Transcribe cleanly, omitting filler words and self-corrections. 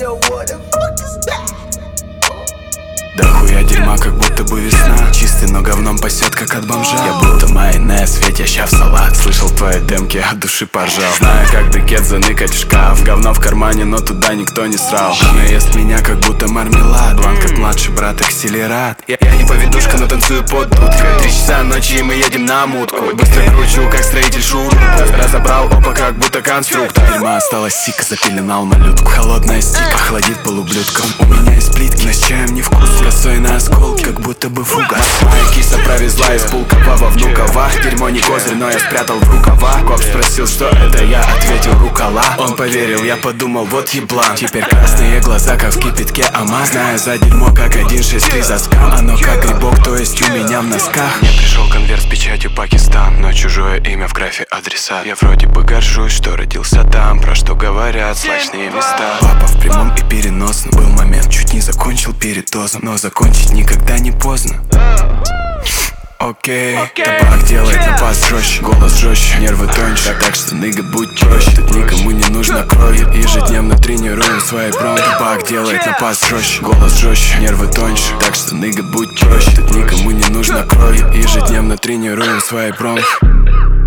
Yo, what the fuck is that? Да хуя дерьма, как будто бы весна. Чистый, но говном пасет, как от бомжа. Я будто майонез, светяща в салат. Слышал твои демки, от души поржал. Знаю, как декет заныкать в шкаф. Говно в кармане, но туда никто не срал. Она ест меня, как будто мармелад. Бланк, как младший брат, акселерат. Я не поведушка, но танцую под дудку. 3 часа ночи, и мы едем на мутку. Быстро кручу, как строитель шуру. Разобрал опа, как будто конструктор. Дерьма осталась сика, запеленал малютку. Холодная стика, охладит полублюдком. У меня есть плитки, но с чаем не вкус. Косой на осколки, как будто бы фугас. Моя киса провезла из Пулково во Внуково. Дерьмо не козырь, но я спрятал в рукава. Коп спросил, что это я, ответил рукола. Он поверил, я подумал, вот еблан. Теперь красные глаза, как в кипятке ама. Знаю за дерьмо, как 163 за скам. Оно как грибок, то есть у меня в носках. Мне пришел конверт с печатью Пакистан, но чужое имя в графе адреса. Я вроде бы горжусь, что родился там. Про что говорят злачные места. Папа в прямом и переносном. Был момент, чуть не закончил передозом, но закончить никогда не поздно. Окей, табак делает напас жестче, голос жестче, нервы тоньше. Так что, ныга, будь проще. Тут никому не нужна кровь. Ежедневно тренируем свои бронхи. Табак делает напас жестче, голос жестче, нервы тоньше. Так что, ныга, будь проще. Тут никому не нужна кровь. Ежедневно тренируем свои бронхи.